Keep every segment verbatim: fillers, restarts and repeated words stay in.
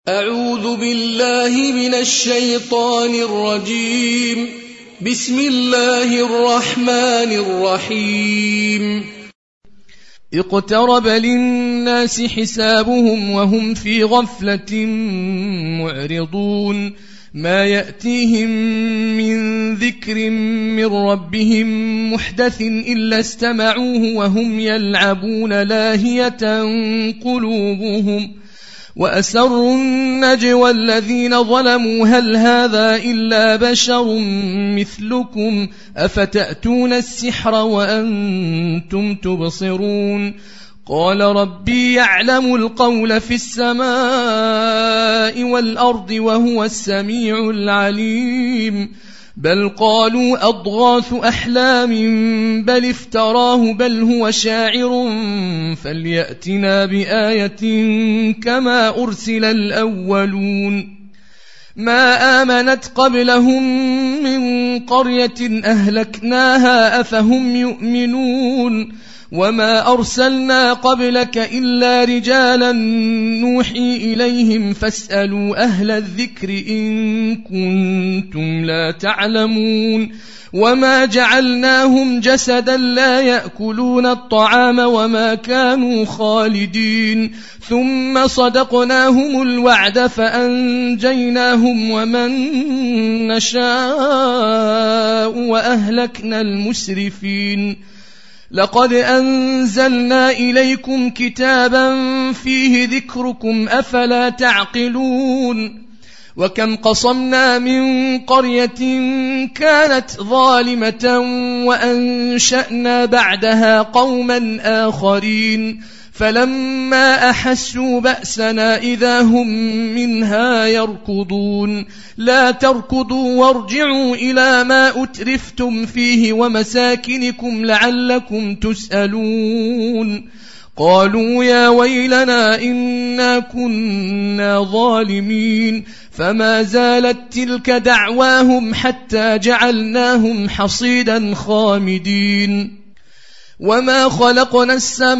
أعوذ بالله من الشيطان الرجيم. بسم الله الرحمن الرحيم. اقترب للناس حسابهم وهم في غفلة معرضون. ما يأتيهم من ذكر من ربهم محدث إلا استمعوه وهم يلعبون لاهية قلوبهم وأسروا النجوى الذين ظلموا هل هذا إلا بشر مثلكم أفتأتون السحر وأنتم تبصرون. قال ربي يعلم القول في السماء والأرض وهو السميع العليم. بل قالوا أضغاث أحلام بل افتراه بل هو شاعر فليأتنا بآية كما أرسل الأولون. ما آمنت قبلهم من قرية أهلكناها أفهم يؤمنون. وما أرسلنا قبلك إلا رجالا نوحي إليهم فاسألوا أهل الذكر إن كنتم لا تعلمون. وما جعلناهم جسدا لا يأكلون الطعام وما كانوا خالدين. ثم صدقناهم الوعد فأنجيناهم ومن نشاء وأهلكنا المسرفين. لقد أنزلنا إليكم كتابا فيه ذكركم أفلا تعقلون. وكم قصمنا من قرية كانت ظالمة وأنشأنا بعدها قوما آخرين فلما أحسوا بأسنا إذا هم منها يركضون. لا تركضوا وارجعوا إلى ما أترفتم فيه ومساكنكم لعلكم تسألون. قالوا يا ويلنا إنا كنا ظالمين. فما زالت تلك دعواهم حتى جعلناهم حصيدا خامدين. وما خلقنا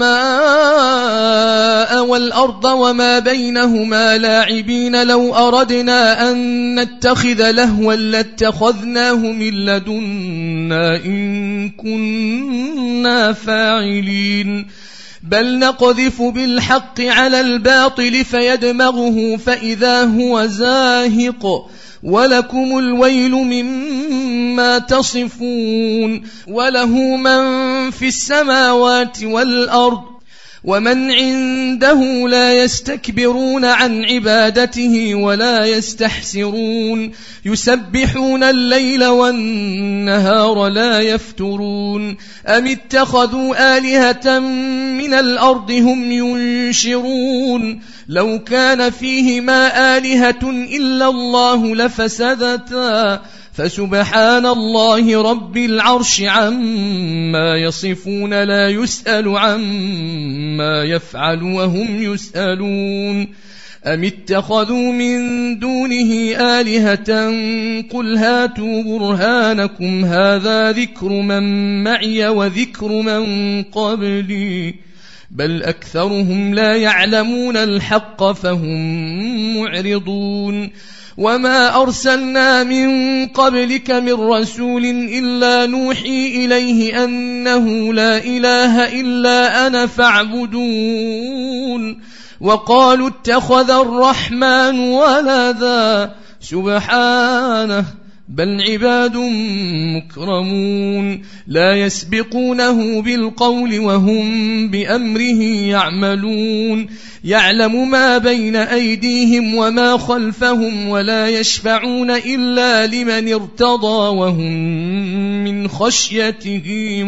السماء والأرض وما بينهما لاعبين. لو أردنا أن نتخذ لهوا لاتخذناه من لدنا إن كنا فاعلين. بل نقذف بالحق على الباطل فيدمغه فإذا هو زاهق. ولكم الويل مما تصفون. وله من في السماوات والأرض ومن عنده لا يستكبرون عن عبادته ولا يستحسرون. يسبحون الليل والنهار لا يفترون. أم اتخذوا آلهة من الأرض هم ينشرون. لو كان فيهما آلهة إلا الله لفسدتا فسبحان الله رب العرش عما يصفون. لا يسأل عما يفعل وهم يسألون. أم اتخذوا من دونه آلهة قل هاتوا برهانكم هذا ذكر من معي وذكر من قبلي بل أكثرهم لا يعلمون الحق فهم معرضون. وما أرسلنا من قبلك من رسول إلا نوحي إليه أنه لا إله إلا أنا فاعبدون. وقالوا اتخذ الرحمن ولدا سبحانه بل عباد مكرمون لا يسبقونه بالقول وهم بأمره يعملون. يعلم ما بين أيديهم وما خلفهم ولا يشفعون إلا لمن ارتضى وهم من خشيته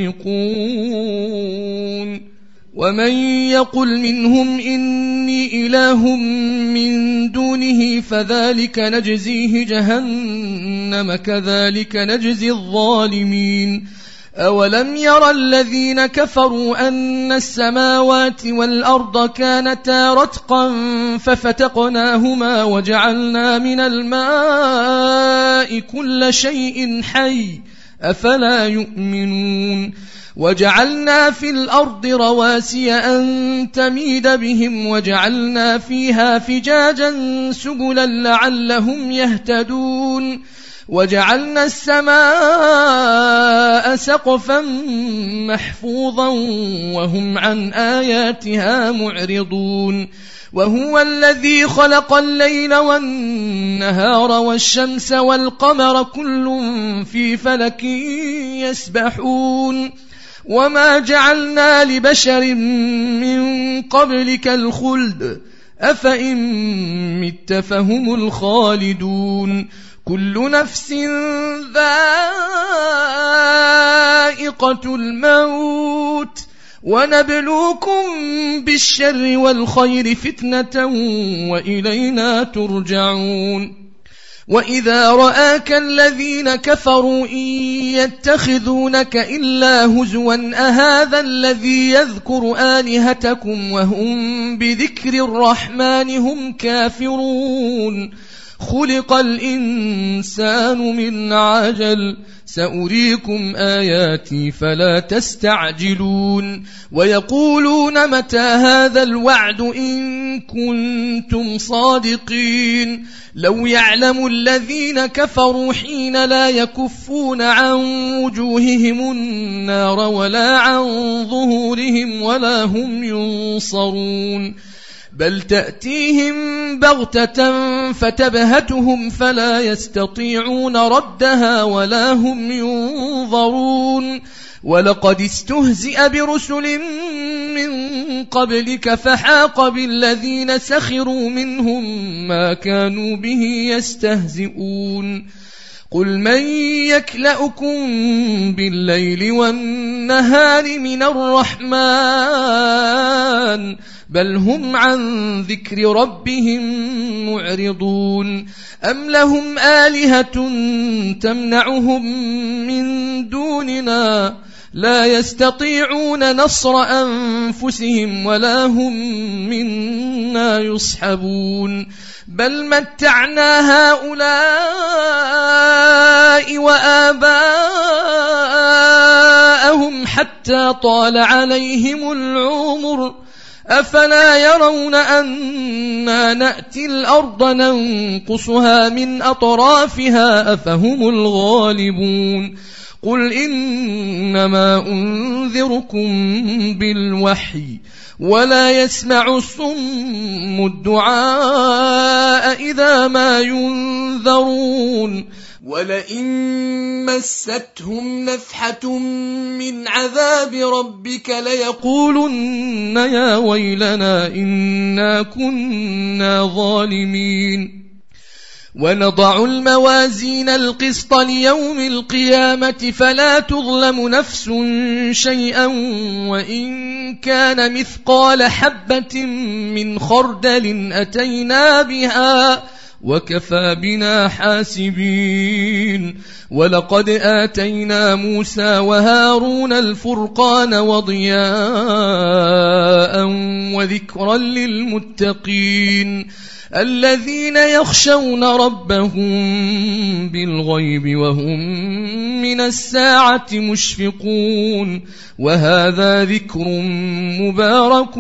مشفقون. ومن يقل منهم إني إله من دونه فذلك نجزيه جهنم كذلك نجزي الظالمين. أولم ير الذين كفروا أن السماوات والأرض كانتا رتقا ففتقناهما وجعلنا من الماء كل شيء حي أفلا يؤمنون. وجعلنا في الأرض رواسي أن تميد بهم وجعلنا فيها فجاجا سبلا لعلهم يهتدون وجعلنا السماء سقفا محفوظا وهم عن آياتها معرضون وهو الذي خلق الليل والنهار والشمس والقمر كل في فلك يسبحون وما جعلنا لبشر من قبلك الخلد أفإن مت فهم الخالدون كل نفس ذائقة الموت ونبلوكم بالشر والخير فتنة وإلينا ترجعون وإذا رآك الذين كفروا إن يتخذونك إلا هزوا أهذا الذي يذكر آلهتكم وهم بذكر الرحمن هم كافرون خلق الإنسان من عجل سأريكم آياتي فلا تستعجلون ويقولون متى هذا الوعد إن كنتم صادقين لو يعلم الذين كفروا حين لا يكفون عن وجوههم النار ولا عن ظهورهم ولا هم ينصرون بل تأتيهم بغتة فتبهتهم فلا يستطيعون ردها ولا هم ينظرون ولقد استهزئ برسل من قبلك فحاق بالذين سخروا منهم ما كانوا به يستهزئون قل من يكلأكم بالليل والنهار من الرحمن بل هم عن ذكر ربهم معرضون أم لهم آلهة تمنعهم من دوننا لا يستطيعون نصر أنفسهم ولا هم منا يصحبون بل متعنا هؤلاء وآباءهم حتى طال عليهم العمر أفلا يرون أنا نأتي الأرض ننقصها من أطرافها أفهم الغالبون قل إنما أنذركم بالوحي ولا يسمع الصم الدعاء إذا ما ينذرون ولئن مستهم نفحة من عذاب ربك ليقولن يا ويلنا إنا كنا ظالمين ونضع الموازين القسط ليوم القيامة فلا تظلم نفس شيئا وإن كان مثقال حبة من خردل أتينا بها وكفى بنا حاسبين ولقد آتينا موسى وهارون الفرقان وضياء وذكرا للمتقين الذين يخشون ربهم بالغيب وهم من الساعة مشفقون وهذا ذكر مبارك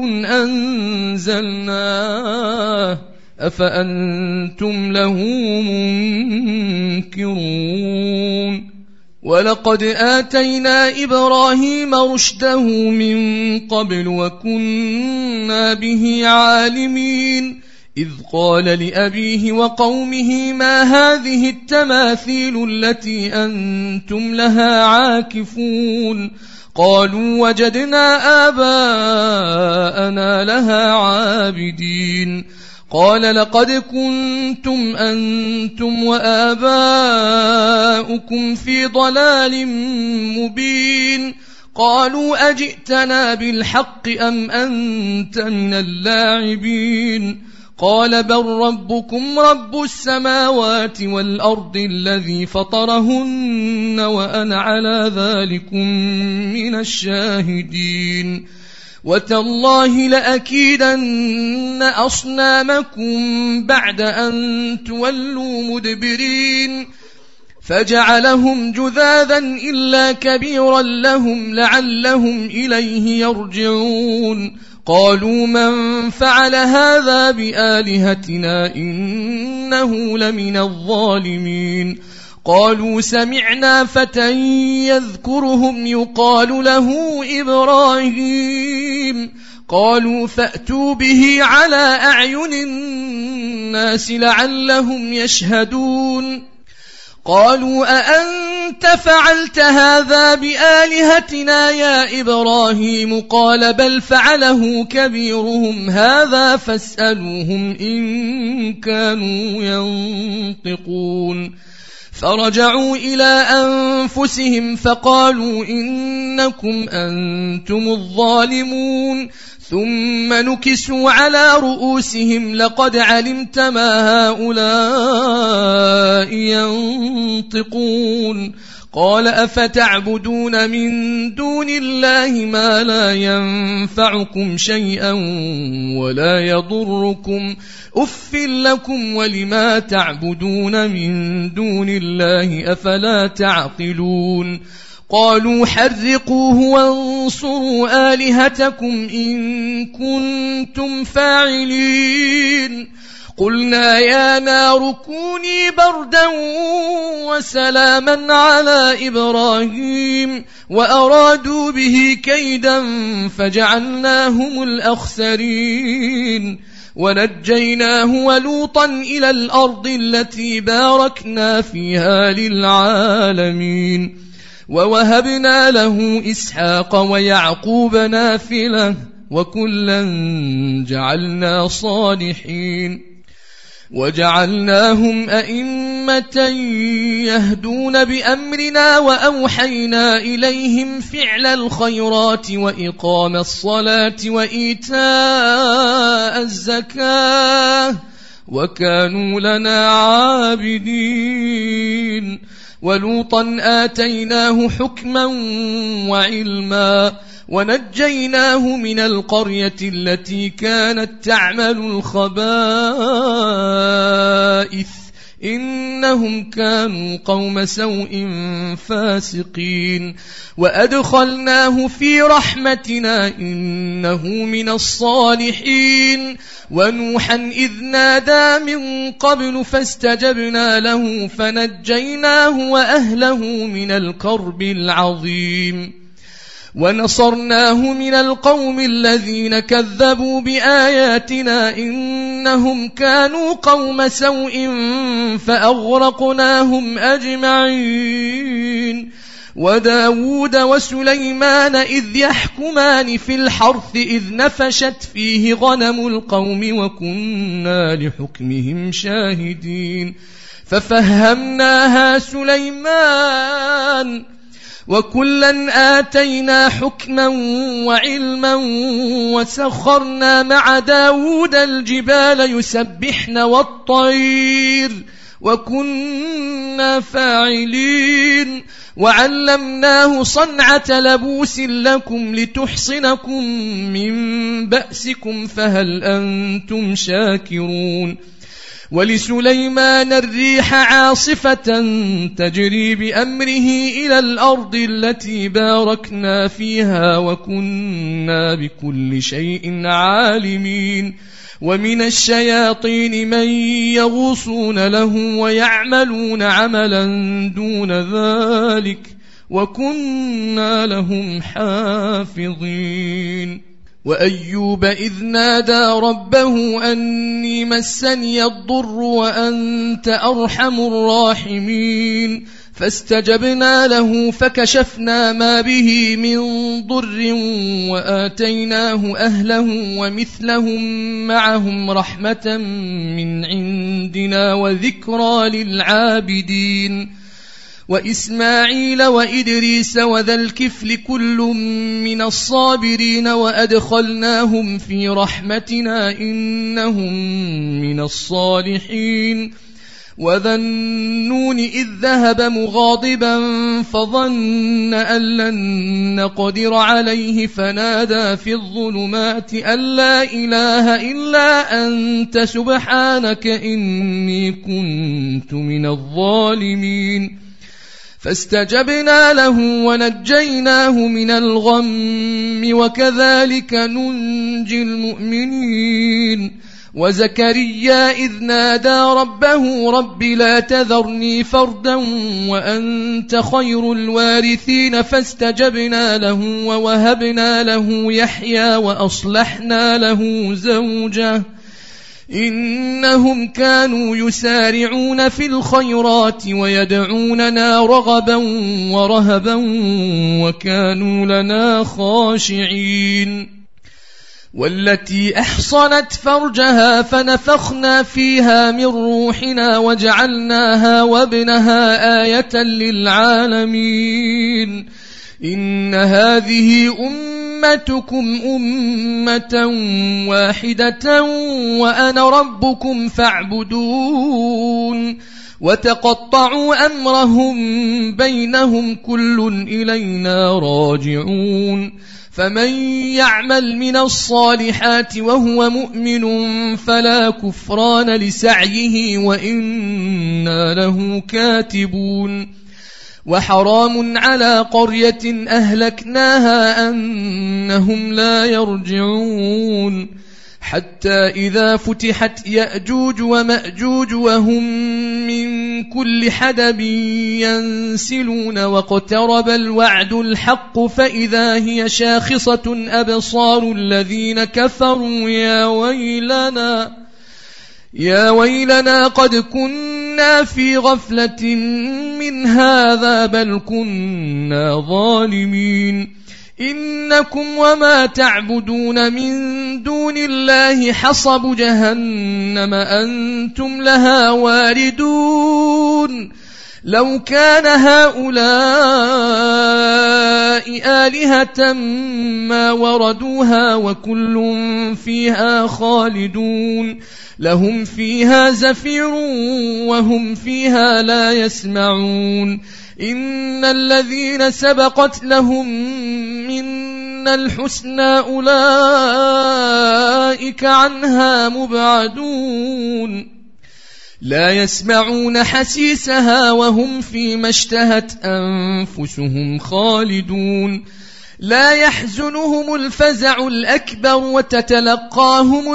أنزلناه أفأنتم له منكرون ولقد آتينا إبراهيم رشده من قبل وكنا به عالمين إذ قال لأبيه وقومه ما هذه التماثيل التي أنتم لها عاكفون قالوا وجدنا آباءنا لها عابدين قال لقد كنتم أنتم وآباؤكم في ضلال مبين قالوا أجئتنا بالحق أم أنت من اللاعبين قال بل ربكم رب السماوات والأرض الذي فطرهن وأنا على ذلكم من الشاهدين وتالله لأكيدن أصنامكم بعد أن تولوا مدبرين فجعلهم جذاذا إلا كبيرا لهم لعلهم إليه يرجعون قالوا من فعل هذا بآلهتنا إنه لمن الظالمين قالوا سمعنا فتى يذكرهم يقال له إبراهيم قالوا فأتوا به على أعين الناس لعلهم يشهدون قالوا أأنت فعلت هذا بآلهتنا يا إبراهيم قال بل فعله كبيرهم هذا فاسألوهم إن كانوا ينطقون فرجعوا إلى أنفسهم فقالوا إنكم أنتم الظالمون ثم نكسوا على رؤوسهم لقد علمت ما هؤلاء ينطقون قال أفتعبدون من دون الله ما لا ينفعكم شيئا ولا يضركم أف لكم ولما تعبدون من دون الله أفلا تعقلون قالوا حرقوه وانصروا آلهتكم إن كنتم فاعلين قلنا يا نار كوني بردا وسلاما على إبراهيم وأرادوا به كيدا فجعلناهم الأخسرين ونجيناه ولوطا إلى الأرض التي باركنا فيها للعالمين ووهبنا له إسحاق ويعقوب نافلة وكلا جعلنا صالحين وجعلناهم أئمة يهدون بأمرنا وأوحينا إليهم فعل الخيرات وإقام الصلاة وإيتاء الزكاة وكانوا لنا عابدين ولوطا آتيناه حكما وعلما ونجيناه من القرية التي كانت تعمل الخبائث إنهم كانوا قوم سوء فاسقين وأدخلناه في رحمتنا إنه من الصالحين ونوحا إذ نادى من قبل فاستجبنا له فنجيناه وأهله من الكرب العظيم ونصرناه من القوم الذين كذبوا بآياتنا إنهم كانوا قوم سوء فأغرقناهم أجمعين وداود وسليمان إذ يحكمان في الحرث إذ نفشت فيه غنم القوم وكنا لحكمهم شاهدين ففهمناها سليمان وكلا آتينا حكما وعلما وسخرنا مع داود الجبال يسبحن والطير وكنا فاعلين وعلمناه صنعة لبوس لكم لتحصنكم من بأسكم فهل أنتم شاكرون ولسليمان الريح عاصفة تجري بأمره إلى الأرض التي باركنا فيها وكنا بكل شيء عالمين ومن الشياطين من يغوصون له ويعملون عملا دون ذلك وكنا لهم حافظين وأيوب إذ نادى ربه أني مسني الضر وأنت أرحم الراحمين فاستجبنا له فكشفنا ما به من ضر وآتيناه أهله ومثلهم معهم رحمة من عندنا وذكرى للعابدين وإسماعيل وإدريس وذا الكفل كل من الصابرين وأدخلناهم في رحمتنا إنهم من الصالحين وذا النون إذ ذهب مغاضبا فظن أن لن نقدر عليه فنادى في الظلمات أن لا إله إلا أنت سبحانك إني كنت من الظالمين فاستجبنا له ونجيناه من الغم وكذلك ننجي المؤمنين وزكريا إذ نادى ربه رب لا تذرني فردا وأنت خير الوارثين فاستجبنا له ووهبنا له يحيى وأصلحنا له زوجه إنهم كانوا يسارعون في الخيرات ويدعوننا رغبا ورهبا وكانوا لنا خاشعين والتي أحصنت فرجها فنفخنا فيها من روحنا وجعلناها وابنها آية للعالمين إن هذه أمتكم أمة واحدة وأنا ربكم فاعبدون وتقطعوا أمرهم بينهم كل إلينا راجعون فمن يعمل من الصالحات وهو مؤمن فلا كفران لسعيه وإنا له كاتبون وحرام على قرية أهلكناها أنهم لا يرجعون حتى إذا فتحت يأجوج ومأجوج وهم من كل حدب ينسلون واقترب الوعد الحق فإذا هي شاخصة أبصار الذين كفروا يا ويلنا يا ويلنا قد كنا في غفلة من هذا بل كنا ظالمين إنكم وما تعبدون من دون الله حصب جهنم أنتم لها واردون لو كان هؤلاء آلهة ما وردوها وكل فيها خالدون لهم فيها زفير وهم فيها لا يسمعون إن الذين سبقت لهم منا الحسنى أولئك عنها مبعدون لا يسمعون حسيسها وهم فيما اشتهت أنفسهم خالدون لا يحزنهم الفزع الأكبر وتتلقاهم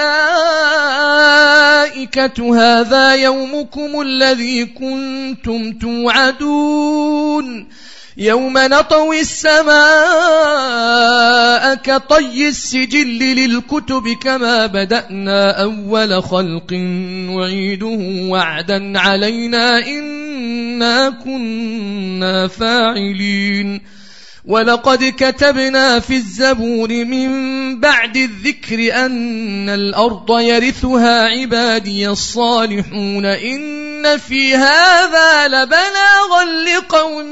الملائكة هذا يومكم الذي كنتم توعدون يوم نطوي السماء كطي السجل للكتب كما بدأنا أول خلق نعيده وعدا علينا إنا كنا فاعلين ولقد كتبنا في الزبور من بعد الذكر أن الأرض يرثها عبادي الصالحون إن في هذا لبلاغا لقوم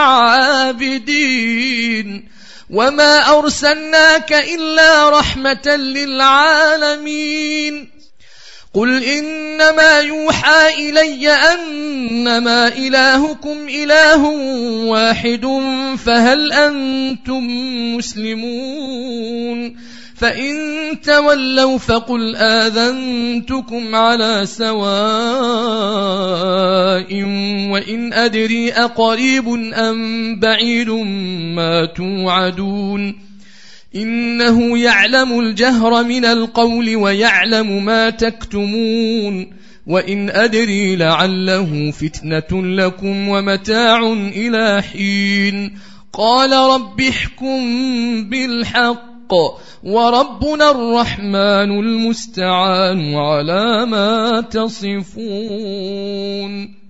عابدين وما أرسلناك إلا رحمة للعالمين قل إنما يوحى إلي أنما إلهكم إله واحد فهل أنتم مسلمون فإن تولوا فقل آذنتكم على سواء وإن أدري أقريب أم بعيد ما توعدون إنه يعلم الجهر من القول ويعلم ما تكتمون وإن أدري لعله فتنة لكم ومتاع إلى حين قال رب احكم بالحق وربنا الرحمن المستعان على ما تصفون.